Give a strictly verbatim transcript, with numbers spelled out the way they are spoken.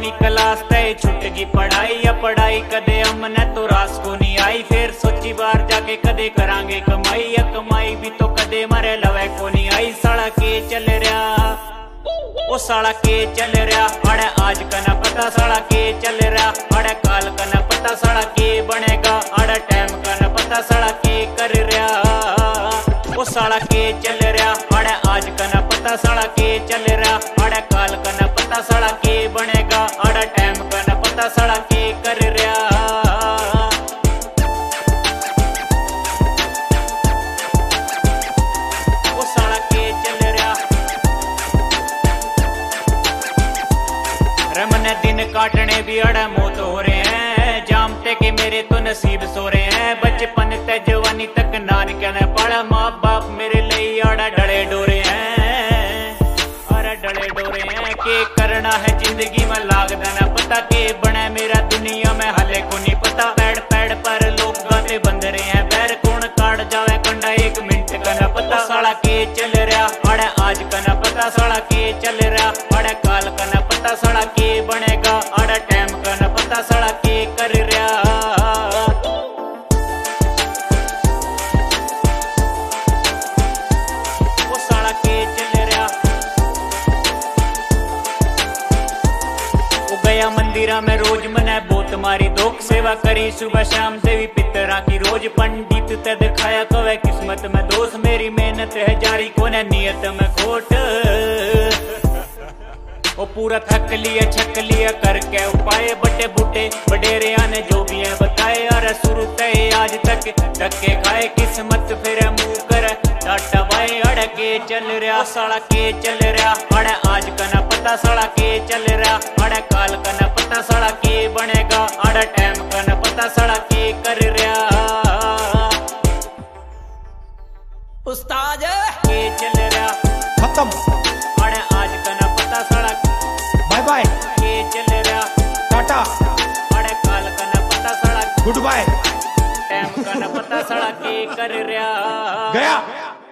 बारहवीं क्लास तय छुटगी पढ़ाई या पढ़ाई कदे हमने तो रास को नहीं आई। फिर सोची बार जाके कदे करांगे कमाई या कमाई भी तो कदे मरे लवे को नहीं आई। साला के चल रहा ओ साला के चल रहा अड़े आज का ना पता साला के चल रहा अड़े काल का ना पता साला के बनेगा अड़े टाइम का ना पता साला के कर रहा। ओ साला के चल रहा अड़े आज का ना पता साला के चल रहा अड़े काल का ना पता साला के बनेगा अड़े टाइम का ना पता साला के कर रहा। रमने दिन काटने भी अड़ा मौत हो रहे हैं जामते के मेरे तो नसीब सो रहे हैं। बचपन ते जवानी तक नान कहने पड़ा माँ बाप मेरे लिए अड़ा डले डोरे हैं अरे डले डोरे हैं। के करना है जिंदगी में लाग देना पता के बने मेरा दुनिया में हले को नहीं पता। पैड़ पैड़ पर लोग गाते बंद रहे हैं पैर कौन काट जावे कंडा एक मिनट का ना पता। साला के चल रहा अड़े आज का ना पता साला के चल रहा अड़े काल का ना पता साला के बनेगा अड़ा टाइम का ना पता साला के कर रहा। वो साला के चल रहा वो गया मंदिरा में रोज मने बहुत मारी दोख सेवा करी सुबह शाम देवी पितरा की रोज पंडित ते दिखाया कवे किस्मत में दोष मेरी मेहनत है जारी कोने नियत में खोट। वो पूरा थक लिया छक लिया करके उपाय बड़े बूढ़े बडेरे आने जो भी है बताए और शुरू तय आज तक धक्के खाए किस्मत फिर मुंह कर टाटा भाई अड़के चल रहा साला के चल रहा अड़े आज का ना पता साला के चल रहा अड़े काल का ना पता साला के बनेगा अड़े टाइम का ना पता साला के कर रहा। उस्ताद के चल रहा खत्म अड़े आज का ना पता साला बाय बाय के चल रहा टाटा अड़े काल का ना पता साला गुड बाय टाइम का ना पता साला के कर रहा गया।